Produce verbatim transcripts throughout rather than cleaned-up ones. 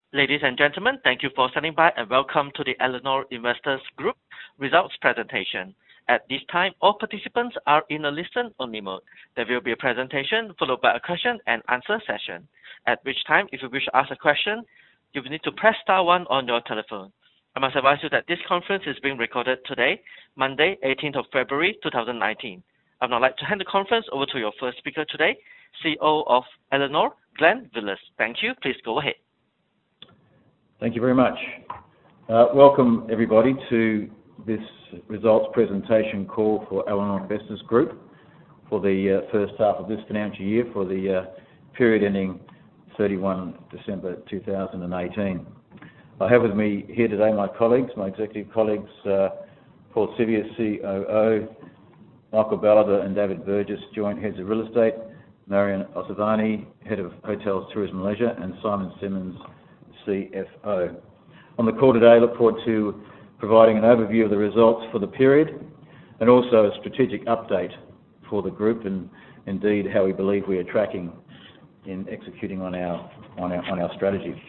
Ladies and gentlemen, thank you for standing by and welcome to the Elanor Investors Group results presentation. At this time, all participants are in a listen-only mode. There will be a presentation followed by a question and answer session, at which time, if you wish to ask a question, you will need to press star one on your telephone. I must advise you that this conference is being recorded today, Monday, eighteenth of February, two thousand nineteen. I would now like to hand the conference over to your first speaker today, C E O of Elanor, Glenn Willis. Thank you. Please go ahead. Thank you very much. Uh, welcome everybody to this results presentation call for Elanor Investors Group for the uh, first half of this financial year for the uh, period ending thirty-first December two thousand eighteen. I have with me here today my colleagues, my executive colleagues, uh, Paul Siviour, C O O, Michael Ballard and David Burgess, Joint Heads of Real Estate, Marion Osavani, Head of Hotels, Tourism and Leisure, and Simon Simmons, C F O. On the call today, I look forward to providing an overview of the results for the period and also a strategic update for the group and indeed how we believe we are tracking in executing on our on our, on our strategy.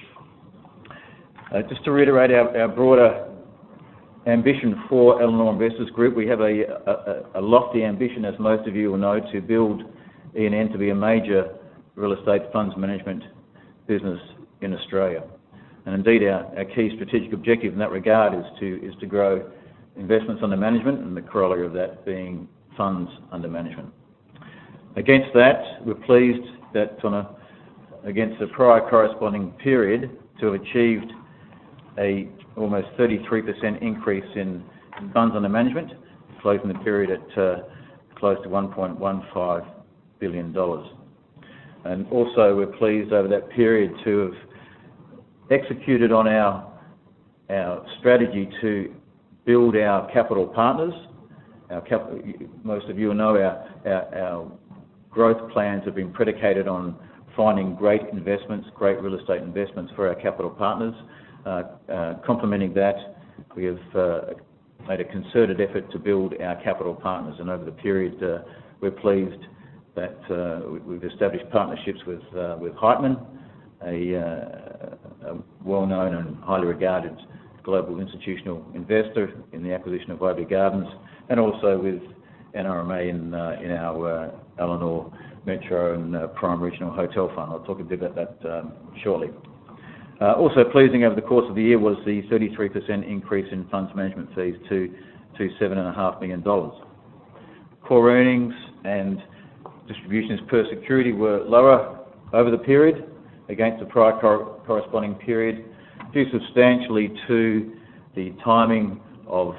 Uh, just to reiterate our, our broader ambition for Elanor Investors Group, we have a, a, a lofty ambition, as most of you will know, to build E N N to be a major real estate funds management business in Australia. And indeed, our, our key strategic objective in that regard is to is to grow investments under management, and the corollary of that being funds under management. Against that, we're pleased that on a against the prior corresponding period to have achieved a almost thirty-three percent increase in, in funds under management, closing the period at uh, close to one point one five billion dollars. And also, we're pleased over that period to have executed on our our strategy to build our capital partners. Our cap, most of you will know our, our, our growth plans have been predicated on finding great investments, great real estate investments for our capital partners. Uh, uh, complementing that, we have uh, made a concerted effort to build our capital partners, and over the period, uh, we're pleased that uh, we've established partnerships with uh, with Heitman, a, uh, a well-known and highly regarded global institutional investor in the acquisition of Waverley Gardens, and also with N R M A in uh, in our uh, Elanor Metro and uh, Prime Regional Hotel Fund. I'll talk a bit about that um, shortly. Uh, also pleasing over the course of the year was the thirty-three percent increase in funds management fees to to seven point five million dollars. Core earnings and distributions per security were lower over the period against the prior cor corresponding period, due substantially to the timing of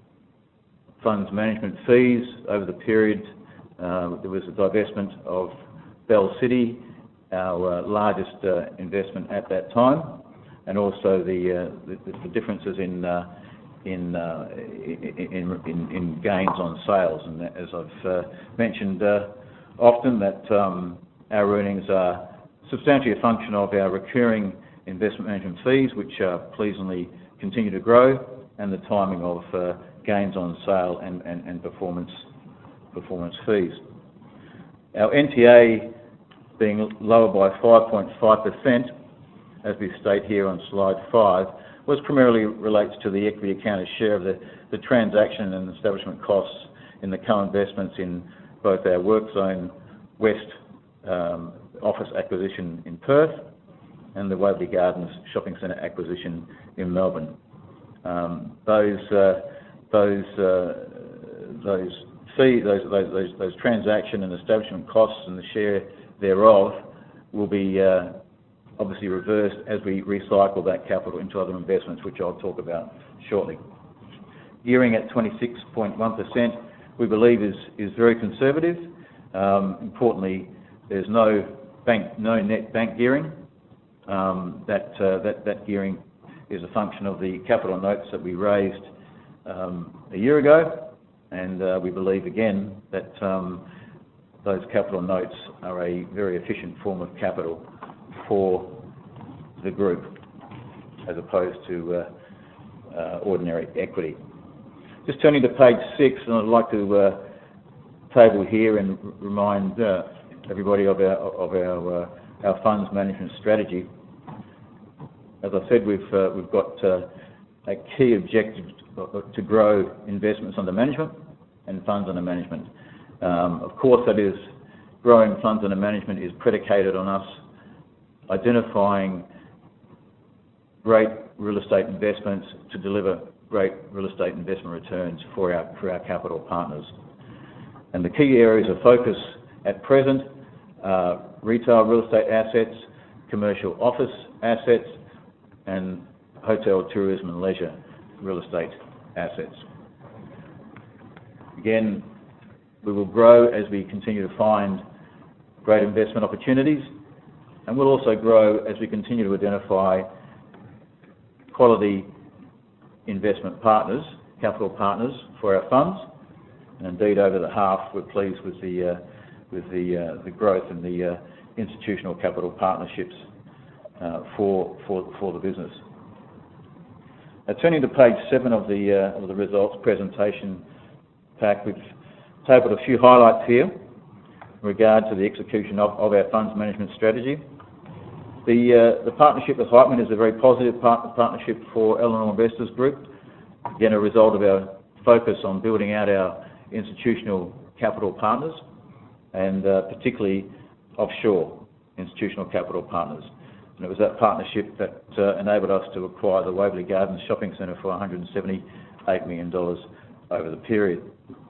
funds management fees over the period. Uh, there was a divestment of Bell City, our uh, largest uh, investment at that time, and also the uh, the, the differences in uh, in, uh, in, in in gains on sales. And as I've uh, mentioned uh, often, that um, our earnings are substantially a function of our recurring investment management fees, which uh, pleasingly continue to grow, and the timing of uh, gains on sale and, and, and performance performance fees. Our N T A being lower by five point five percent, as we state here on slide five, was primarily relates to the equity accounted share of the, the transaction and establishment costs in the co-investments in both our WorkZone West um, office acquisition in Perth and the Waverley Gardens shopping centre acquisition in Melbourne. Um, those uh, those uh, those fee those, those those those transaction and establishment costs and the share thereof will be uh, obviously reversed as we recycle that capital into other investments, which I'll talk about shortly. Gearing at twenty-six point one percent, we believe is is very conservative. Um, importantly, there's no bank no net bank gearing. Um, that uh, that that gearing is a function of the capital notes that we raised um, a year ago, and uh, we believe again that um, those capital notes are a very efficient form of capital for the group, as opposed to uh, uh, ordinary equity. Just turning to page six, and I'd like to uh, table here and remind uh, everybody of our of our uh, our funds management strategy. as I said, we've uh, we've got uh, a key objective to grow investments under management and funds under management. Um, of course, that is, growing funds under management is predicated on us identifying great real estate investments to deliver great real estate investment returns for our for our capital partners. And the key areas of focus at present are retail real estate assets, commercial office assets, and hotel, tourism and leisure real estate assets. Again, we will grow as we continue to find great investment opportunities, and we'll also grow as we continue to identify quality investment partners, capital partners for our funds. And indeed, over the half, we're pleased with the uh, with the uh, the growth in the uh, institutional capital partnerships uh, for for for the business. Now, turning to page seven of the uh, of the results presentation pack, we've tabled a few highlights here in regard to the execution of, of our funds management strategy. The uh, the partnership with Heitman is a very positive part partnership for Elanor Investors Group. Again, a result of our focus on building out our institutional capital partners, and uh, particularly offshore institutional capital partners. And it was that partnership that uh, enabled us to acquire the Waverley Gardens Shopping Centre for one hundred seventy-eight million dollars over the period.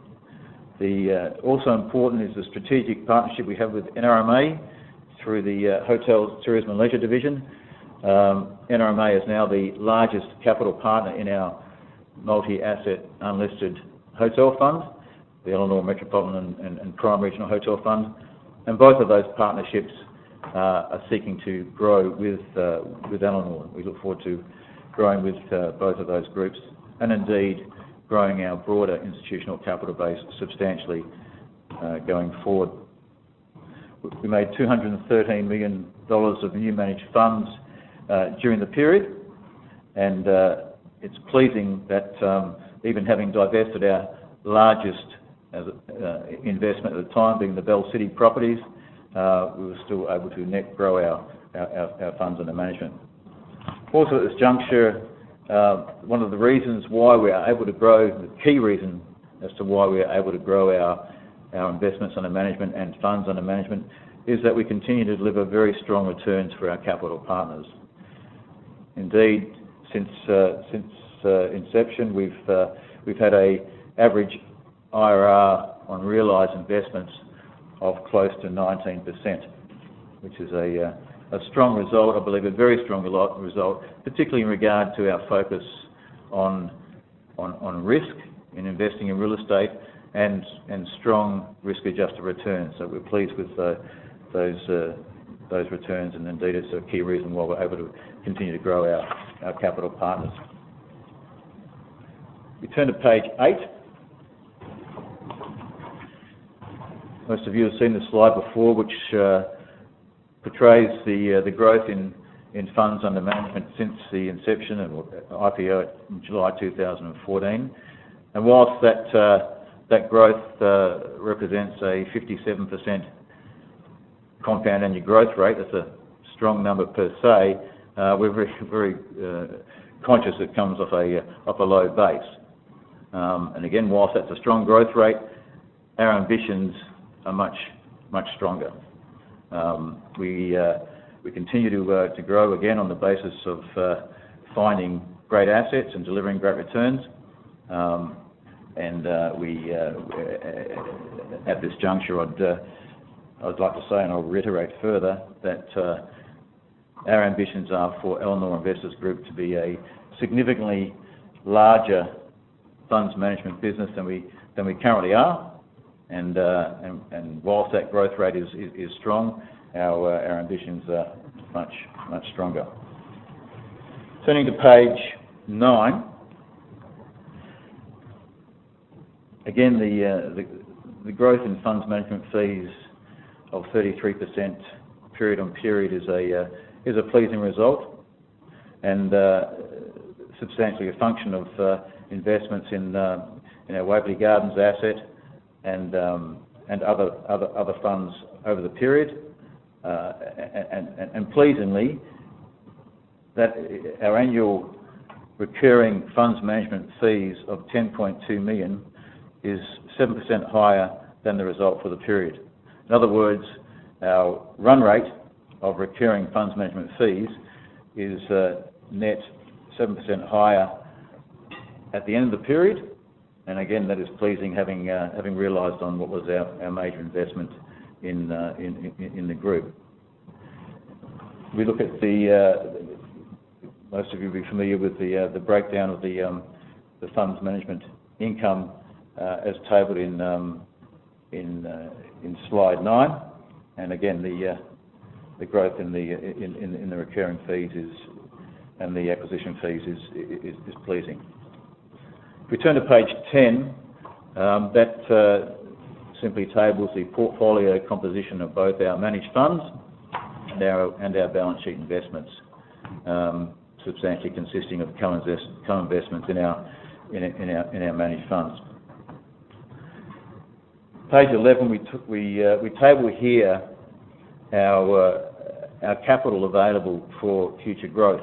The, uh, also important is the strategic partnership we have with N R M A through the uh, Hotels, Tourism and Leisure Division. Um, N R M A is now the largest capital partner in our multi-asset unlisted hotel fund, the Elanor Metropolitan and, and, and Prime Regional Hotel Fund, and both of those partnerships uh, are seeking to grow with uh, with Elanor. We look forward to growing with uh, both of those groups, and indeed growing our broader institutional capital base substantially uh, going forward. We made two hundred thirteen million dollars of new managed funds uh, during the period, and uh, it's pleasing that um, even having divested our largest uh, investment at the time, being the Bell City Properties, uh, we were still able to net grow our, our, our funds under management. Also at this juncture, uh, one of the reasons why we are able to grow, the key reason as to why we are able to grow our our investments under management and funds under management, is that we continue to deliver very strong returns for our capital partners. Indeed, since uh, since uh, inception, we've uh, we've had a average I R R on realised investments of close to nineteen percent, which is a uh, a strong result, I believe, a very strong result, particularly in regard to our focus on on, on risk in investing in real estate, and and strong risk-adjusted returns. So we're pleased with uh, those uh, those returns, and indeed it's a key reason why we're able to continue to grow our, our capital partners. We turn to page eight. Most of you have seen this slide before, which uh, portrays the uh, the growth in in funds under management since the inception and I P O in July two thousand fourteen. And whilst that uh, that growth uh, represents a fifty-seven percent compound annual growth rate, that's a strong number per se, uh, we're very, very uh, conscious it comes off a, off a low base. Um, and again, whilst that's a strong growth rate, our ambitions are much, much stronger. Um, we, uh, we continue to, uh, to grow again on the basis of uh, finding great assets and delivering great returns. Um, And uh, we, uh, at this juncture, I'd, uh, I'd like to say, and I'll reiterate further, that uh, our ambitions are for Elanor Investors Group to be a significantly larger funds management business than we than we currently are. And uh, and, and whilst that growth rate is is, is strong, our uh, our ambitions are much much stronger. Turning to page nine. Again, the, uh, the the growth in funds management fees of thirty-three percent period on period is a uh, is a pleasing result, and uh, substantially a function of uh, investments in uh, in our Waverley Gardens asset and um, and other other other funds over the period, uh, and, and and pleasingly, that our annual recurring funds management fees of ten point two million dollars is seven percent higher than the result for the period. In other words, our run rate of recurring funds management fees is uh, net seven percent higher at the end of the period, and again that is pleasing, having uh, having realised on what was our, our major investment in, uh, in, in in the group. We look at the uh, most of you will be familiar with the uh, the breakdown of the um, the funds management income uh, as tabled in um, in uh, in slide nine, and again the uh, the growth in the in, in, in the recurring fees is and the acquisition fees is is, is pleasing. If we turn to page ten, um, that uh, simply tables the portfolio composition of both our managed funds and our and our balance sheet investments, um, substantially consisting of co-invest, co-investments in our in, in our in our managed funds. Page eleven, we took, we uh, we table here our uh, our capital available for future growth.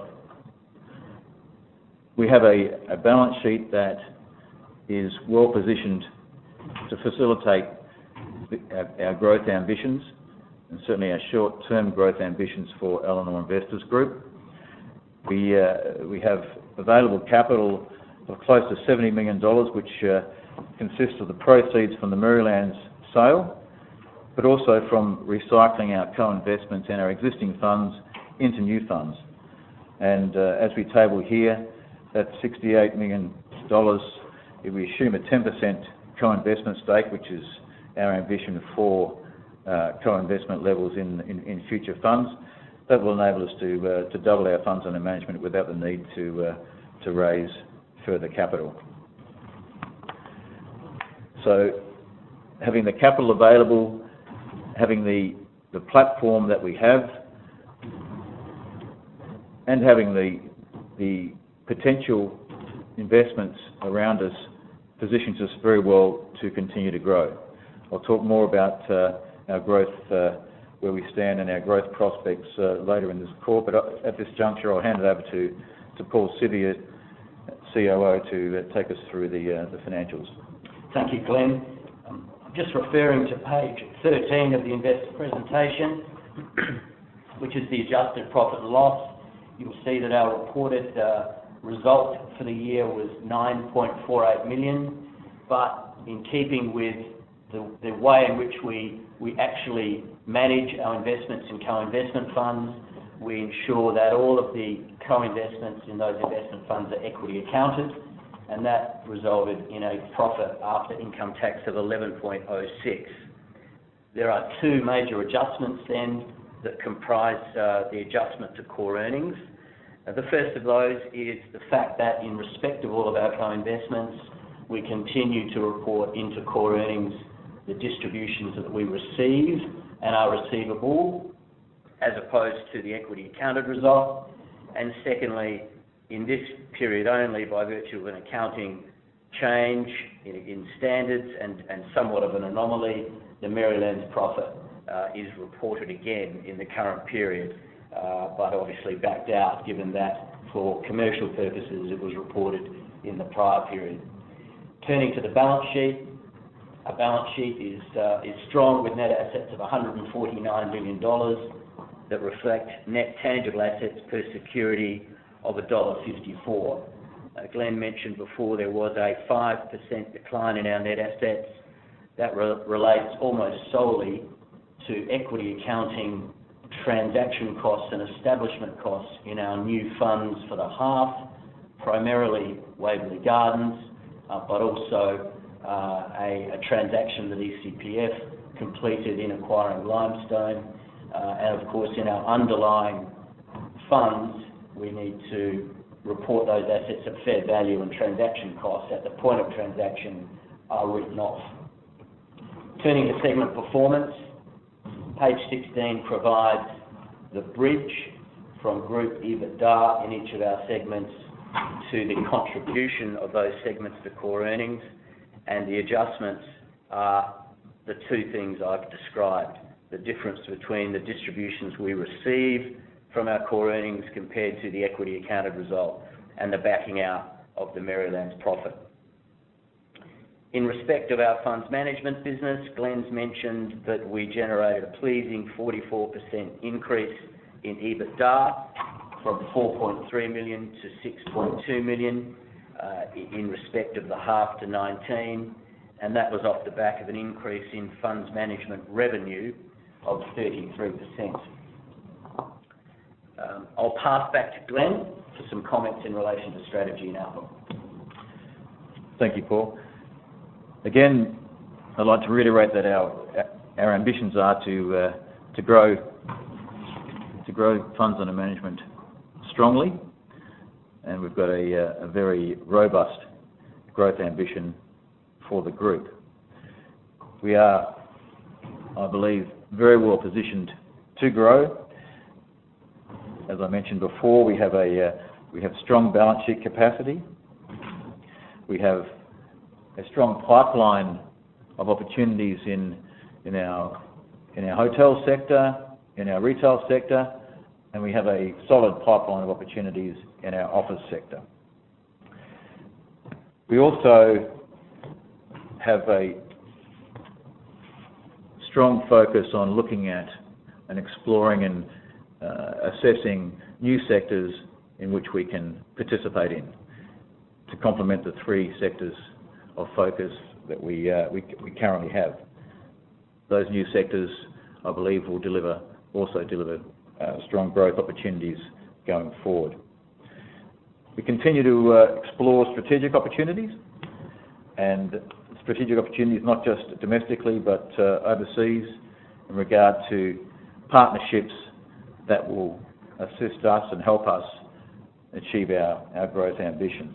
We have a, a balance sheet that is well positioned to facilitate the, our, our growth ambitions, and certainly our short-term growth ambitions for Elanor Investors Group. We uh, we have available capital of close to seventy million dollars, which uh, consists of the proceeds from the Merrylands sale, but also from recycling our co-investments in our existing funds into new funds. And uh, as we table here, that's sixty-eight million dollars. If we assume a ten percent co-investment stake, which is our ambition for uh, co-investment levels in, in, in future funds, that will enable us to uh, to double our funds under management without the need to uh, to raise further capital. So, having the capital available, having the the platform that we have, and having the the potential investments around us positions us very well to continue to grow. I'll talk more about uh, our growth, uh, where we stand and our growth prospects uh, later in this call, but at this juncture I'll hand it over to, to Paul Siviour, C O O, to uh, take us through the, uh, the financials. Thank you, Glenn. Um, I'm just referring to page thirteen of the investor presentation, which is the adjusted profit and loss. You'll see that our reported uh, result for the year was nine point four eight million dollars, but in keeping with the, the way in which we, we actually manage our investments in co-investment funds, we ensure that all of the co-investments in those investment funds are equity accounted, and that resulted in a profit after income tax of eleven point oh six. There are two major adjustments then that comprise uh, the adjustment to core earnings. Uh, the first of those is the fact that in respect of all of our co-investments, we continue to report into core earnings the distributions that we receive and are receivable, as opposed to the equity accounted result. And secondly, in this period only, by virtue of an accounting change in, in standards and, and somewhat of an anomaly, the Merrylands profit uh, is reported again in the current period, uh, but obviously backed out, given that for commercial purposes it was reported in the prior period. Turning to the balance sheet, our balance sheet is, uh, is strong, with net assets of one hundred forty-nine million dollars that reflect net tangible assets per security of one dollar fifty-four. Uh, Glenn mentioned before there was a five percent decline in our net assets. That re relates almost solely to equity accounting transaction costs and establishment costs in our new funds for the half, primarily Waverley Gardens, uh, but also uh, a, a transaction that E C P F completed in acquiring Limestone. Uh, and of course, in our underlying funds, we need to report those assets at fair value, and transaction costs at the point of transaction are written off. Turning to segment performance, page sixteen provides the bridge from group EBITDA in each of our segments to the contribution of those segments to core earnings, and the adjustments are the two things I've described: the difference between the distributions we receive from our core earnings compared to the equity accounted result and the backing out of the Merrylands profit. In respect of our funds management business, Glenn's mentioned that we generated a pleasing forty-four percent increase in EBITDA from four point three million to six point two million uh, in respect of the half to nineteen, and that was off the back of an increase in funds management revenue of thirty-three percent. Um, I'll pass back to Glenn for some comments in relation to strategy and outlook. Thank you, Paul. Again, I'd like to reiterate that our our ambitions are to uh, to grow to grow funds under management strongly, and we've got a, a very robust growth ambition for the group. We are, I believe, very well positioned to grow. As I mentioned before, we have a uh, we have strong balance sheet capacity. We have a strong pipeline of opportunities in in our in our hotel sector, in our retail sector, and we have a solid pipeline of opportunities in our office sector. We also have a strong focus on looking at and exploring and uh, assessing new sectors in which we can participate in to complement the three sectors of focus that we, uh, we we currently have. Those new sectors, I believe, will deliver also deliver uh, strong growth opportunities going forward. We continue to uh, explore strategic opportunities, and strategic opportunities not just domestically but uh, overseas in regard to partnerships that will assist us and help us achieve our, our growth ambitions.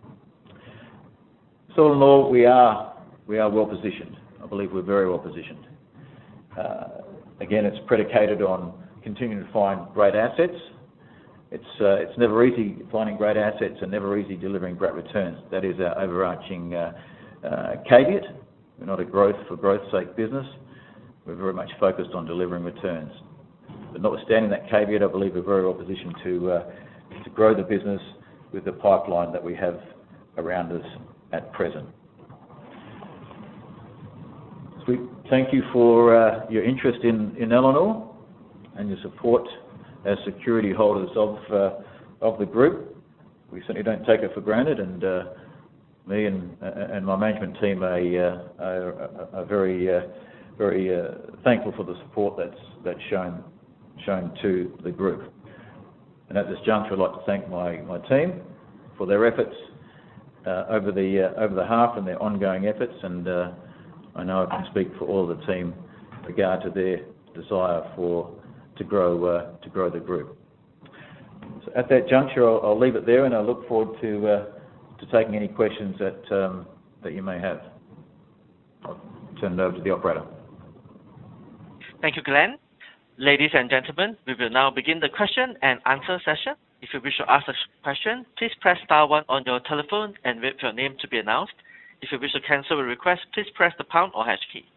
So all in all, we are we are well positioned. I believe we're very well positioned. Uh, again, it's predicated on continuing to find great assets. It's uh, it's never easy finding great assets and never easy delivering great returns. That is our overarching uh, uh, caveat. We're not a growth for growth's sake business. We're very much focused on delivering returns. But notwithstanding that caveat, I believe we're very well positioned to uh, to grow the business with the pipeline that we have around us at present. So we thank you for uh, your interest in, in Elanor and your support as security holders of uh, of the group. We certainly don't take it for granted, and uh, me and and my management team are, uh, are, are very uh, very uh, thankful for the support that's that's shown shown to the group. And at this juncture, I'd like to thank my, my team for their efforts uh, over the uh, over the half and their ongoing efforts, and uh, I know I can speak for all of the team in regard to their desire for to grow uh, to grow the group. So at that juncture, I'll, I'll leave it there, and I look forward to uh, to taking any questions that um, that you may have. I'll turn it over to the operator. Thank you, Glenn. Ladies and gentlemen, we will now begin the question and answer session. If you wish to ask a question, please press star one on your telephone and wait for your name to be announced. If you wish to cancel a request, please press the pound or hash key.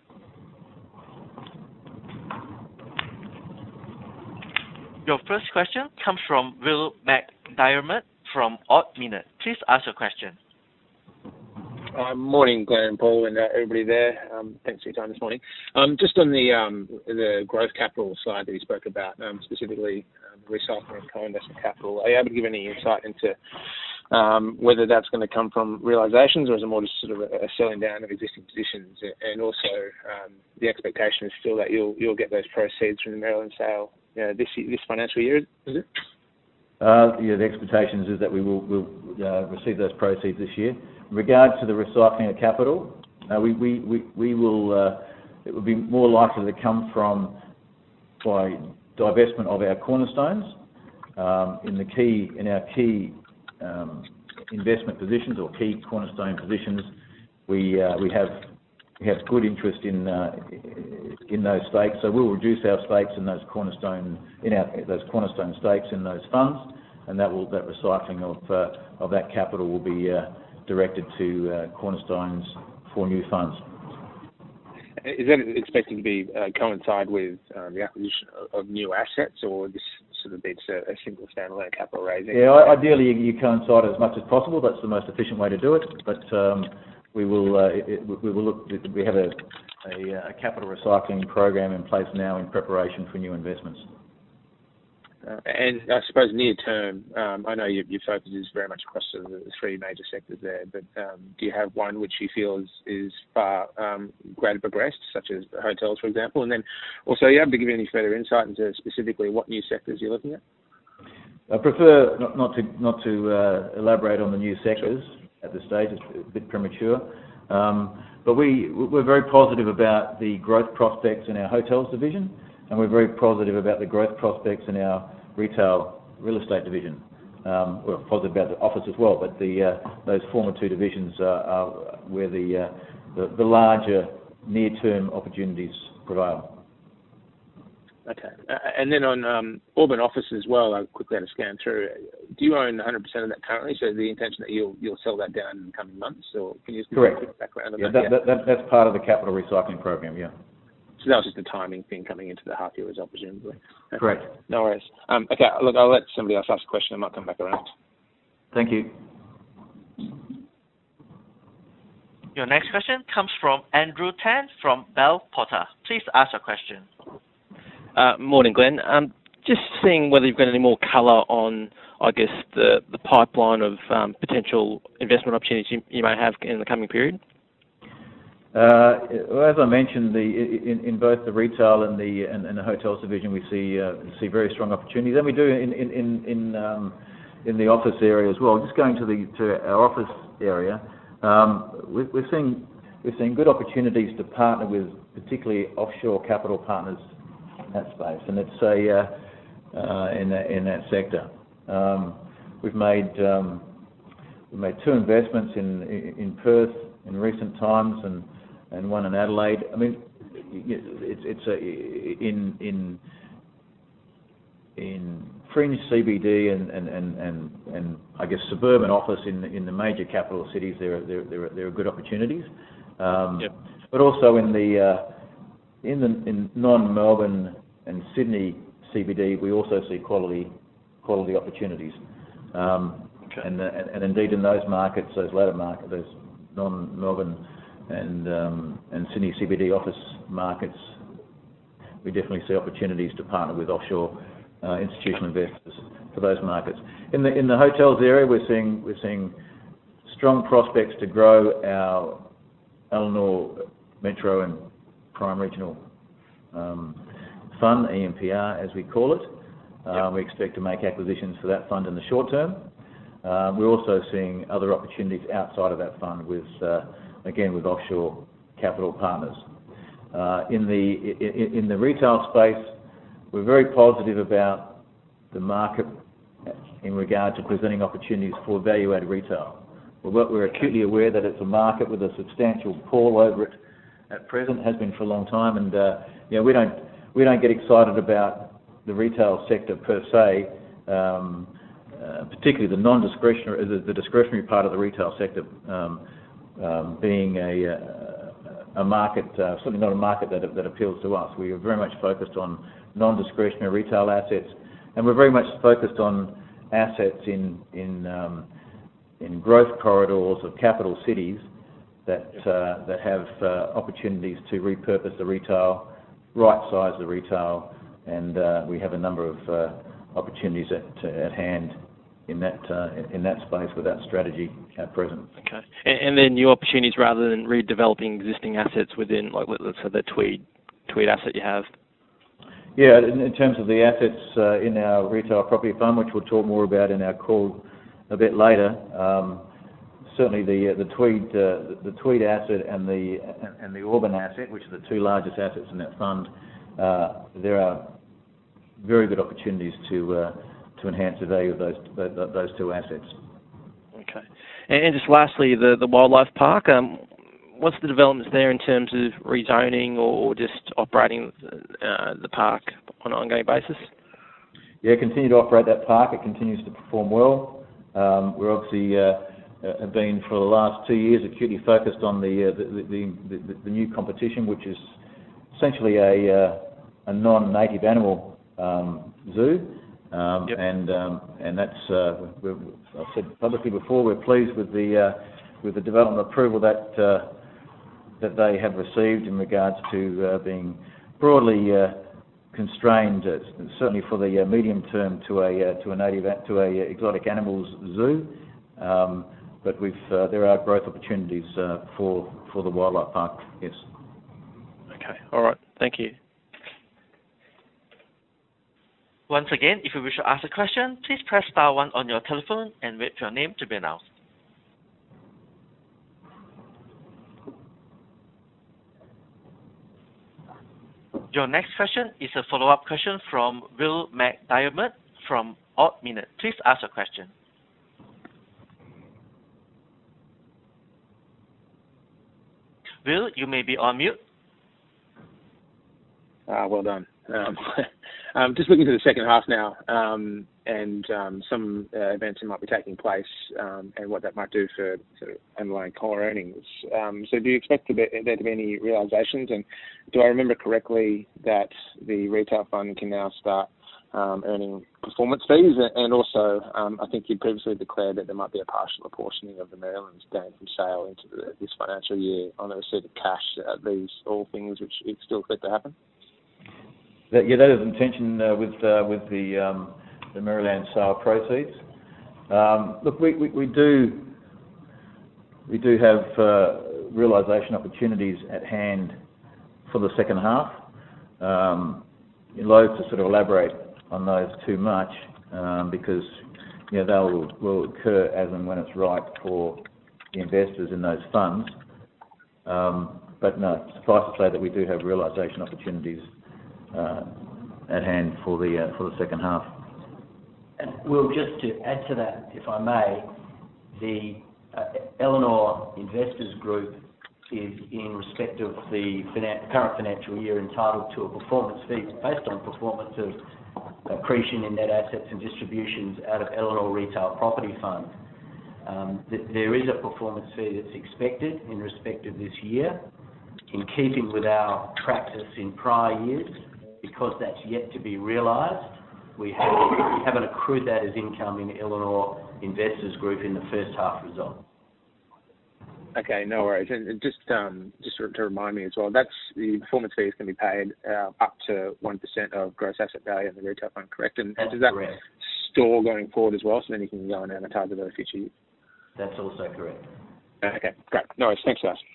Your first question comes from Will McDiarmid from Ord Minnett. Please ask your question. Uh, morning, Glenn and Paul, and uh, everybody there. Um, thanks for your time this morning. Um, just on the um, the growth capital side that you spoke about, um, specifically uh, the recycling and co-investment capital, are you able to give any insight into um, whether that's going to come from realisations, or is it more just sort of a, a selling down of existing positions? And also, um, the expectation is still that you'll you'll get those proceeds from the Merrylands sale uh, this this financial year, is it? Uh, yeah, the expectations is that we will will uh, receive those proceeds this year. In regard to the recycling of capital, uh, we, we, we, we will, uh, it will be more likely to come from by divestment of our cornerstones um, in the key, in our key um, investment positions or key cornerstone positions. We, uh, we have, we have good interest in, uh, in those stakes, so we'll reduce our stakes in those cornerstone, in our, those cornerstone stakes in those funds, and that will, that recycling of, uh, of that capital will be, uh, directed to uh, cornerstones for new funds. is that expecting to be uh, coincide with um, the acquisition of, of new assets, or this sort of be a, a single standalone capital raising? Yeah, ideally you, you coincide as much as possible. That's the most efficient way to do it. But um, we will uh, it, it, we will look. We have a, a, a capital recycling program in place now in preparation for new investments. Uh, and I suppose near term, um, I know your, your focus is very much across the three major sectors there, but um, do you have one which you feel is, is far um, greater progressed, such as hotels, for example? And then also, are you able to give any further insight into specifically what new sectors you're looking at? I prefer not, not to not to uh, elaborate on the new sectors at this stage. It's a bit premature. Um, but we, we're very positive about the growth prospects in our hotels division, and we're very positive about the growth prospects in our retail real estate division. Um, we're positive about the office as well, but the uh, those former two divisions uh, are where the, uh, the the larger near-term opportunities prevail. Okay. Uh, and then on um, Auburn office as well, I quickly had to scan through. Do you own one hundred percent of that currently? So the intention that you'll you'll sell that down in the coming months, or can you just give Correct. a quick background on yeah, that? that, Yeah, that, that, that's part of the capital recycling program, yeah. So that was just a timing thing coming into the half year result, presumably. Okay. Correct. No worries. Um, okay, look, I'll let somebody else ask a question. I might come back around. Thank you. Your next question comes from Andrew Tan from Bell Potter. Please ask your question. Uh, morning, Glenn. Um, just seeing whether you've got any more colour on, I guess, the, the pipeline of um, potential investment opportunities you, you may have in the coming period. Uh, well, as I mentioned, the, in, in both the retail and the and, and the hotels division, we see uh, see very strong opportunities, and we do in in in in, um, in the office area as well. Just going to the to our office area, um, we're, we're seeing we're seeing good opportunities to partner with, particularly offshore capital partners in that space, and it's a uh, uh, in that in that sector. Um, we've made um, we've made two investments in in Perth in recent times, and and one in Adelaide. I mean, it's it's a in in in fringe C B D and and, and, and, and I guess suburban office in in the major capital cities. There are, there there there are good opportunities, um, yep. but also in the uh, in the in non-Melbourne and Sydney C B D, we also see quality quality opportunities, um, okay. and, and and indeed in those markets, those latter markets, those non-Melbourne and um, and Sydney C B D office markets, we definitely see opportunities to partner with offshore uh, institutional investors for those markets. In the in the hotels area, we're seeing we're seeing strong prospects to grow our Elanor Metro and Prime Regional um, Fund, E M P R as we call it. Uh, yep. We expect to make acquisitions for that fund in the short term. Uh, we're also seeing other opportunities outside of that fund with, uh, again, with offshore capital partners. Uh, in the in, in the retail space, we're very positive about the market in regard to presenting opportunities for value-added retail. We're, we're acutely aware that it's a market with a substantial pull over it at present, has been for a long time, and uh, you know, we don't we don't get excited about the retail sector per se. Um, Uh, particularly the non-discretionary, the, the discretionary part of the retail sector um, um, being a, a, a market, uh, certainly not a market that, that appeals to us. We are very much focused on non-discretionary retail assets, and we're very much focused on assets in in, um, in growth corridors of capital cities that uh, that have uh, opportunities to repurpose the retail, right-size the retail, and uh, we have a number of uh, opportunities at at hand in that uh, in that space with that strategy at present. Okay, and, and then new opportunities rather than redeveloping existing assets within, like let's say the Tweed Tweed asset you have. Yeah, in, in terms of the assets uh, in our retail property fund, which we'll talk more about in our call a bit later. Um, certainly, the uh, the Tweed uh, the Tweed asset and the and the Auburn asset, which are the two largest assets in that fund, uh, there are very good opportunities to uh, to enhance the value of those those two assets. Okay, and just lastly, the the wildlife park. Um, what's the developments there in terms of rezoning or just operating uh, the park on an ongoing basis? Yeah, continue to operate that park. It continues to perform well. Um, we're obviously uh, uh, have been for the last two years acutely focused on the uh, the, the, the, the new competition, which is essentially a, uh, a non-native animal um, zoo. Um, yep. And um, and that's uh, we've, I've said publicly before, we're pleased with the uh, with the development approval that uh, that they have received in regards to uh, being broadly uh, constrained, uh, certainly for the uh, medium term, to a uh, to a native to a exotic animals zoo. Um, but we've uh, there are growth opportunities uh, for for the wildlife park. Yes. Okay. All right. Thank you. Once again, if you wish to ask a question, please press star one on your telephone and wait for your name to be announced. Your next question is a follow-up question from Will McDiarmid from Ord Minnett. Please ask your question. Will, you may be on mute. Ah, well done. Um, um, just looking to the second half now, um, and um, some uh, events that might be taking place, um, and what that might do for sort of underlying core earnings. Um, so, do you expect to be, there to be any realisations? And do I remember correctly that the retail fund can now start um, earning performance fees? And also, um, I think you previously declared that there might be a partial apportioning of the Merrylands gain from sale into the, this financial year on the receipt of cash. Are these all things which you still expect to happen? That, yeah, that is the intention uh, with uh, with the um, the Merrylands sale proceeds. Um, look, we, we, we do we do have uh, realisation opportunities at hand for the second half. Um, you're loath to sort of elaborate on those too much um, because you know they will, will occur as and when it's right for the investors in those funds. Um, but no, suffice to say that we do have realisation opportunities Uh, at hand for the uh, for the second half. And Will, just to add to that, if I may, the uh, Elanor Investors Group is, in respect of the finan- current financial year, entitled to a performance fee based on performance of accretion in net assets and distributions out of Elanor Retail Property Fund. Um, th- there is a performance fee that's expected in respect of this year, in keeping with our practice in prior years. Because that's yet to be realised, we, have, we haven't accrued that as income in Elanor Investors Group in the first half result. Okay, no worries. And just um, just to, to remind me as well, that's the performance fees can be paid uh, up to one percent of gross asset value in the retail fund, correct? And that's does that correct. Store going forward as well, so then you can go and amortise it over future years? That's also correct. Okay, great. No worries. Thanks, guys.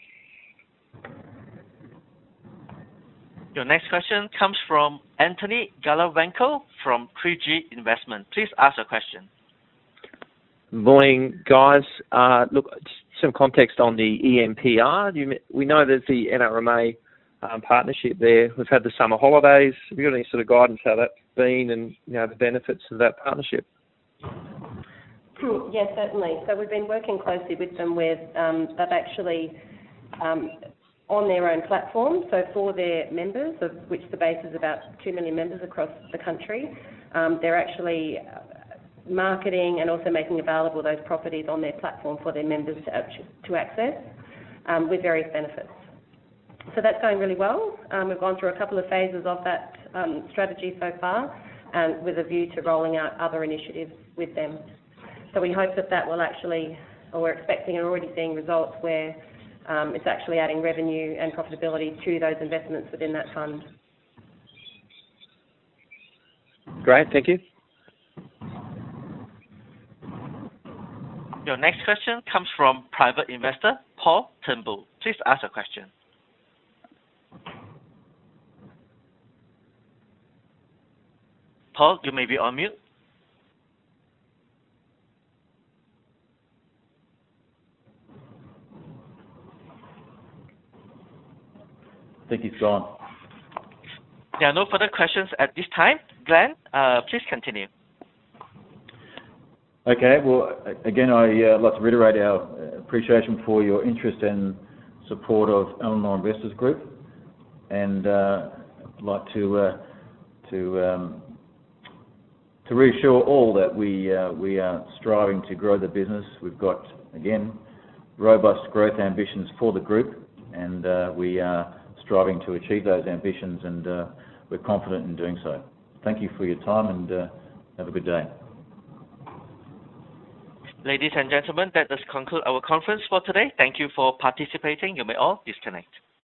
Your next question comes from Anthony Galavenko from three G Investment. Please ask your question. Morning, guys. Uh, look, just some context on the E M P R. You, we know there's the N R M A um, partnership there. We've had the summer holidays. Have you got any sort of guidance how that's been and you know the benefits of that partnership? Yes, certainly. So we've been working closely with them with, um, they've actually um, on their own platform, so for their members, of which the base is about two million members across the country, um, they're actually marketing and also making available those properties on their platform for their members to, to access um, with various benefits. So that's going really well. Um, we've gone through a couple of phases of that um, strategy so far, and with a view to rolling out other initiatives with them. So we hope that that will actually, or we're expecting and already seeing results where um, it's actually adding revenue and profitability to those investments within that fund. Great, thank you. Your next question comes from private investor Paul Turnbull. Please ask your question. Paul, you may be on mute. I think he's gone. There are no further questions at this time. Glenn, uh, please continue. Okay, well, again, I'd uh, like to reiterate our appreciation for your interest and support of Elanor Investors Group, and uh, I'd like to uh, to um, to reassure all that we uh, we are striving to grow the business. We've got, again, robust growth ambitions for the group, and uh, we are striving to achieve those ambitions, and uh, we're confident in doing so. Thank you for your time, and uh, have a good day. Ladies and gentlemen, that does conclude our conference for today. Thank you for participating. You may all disconnect.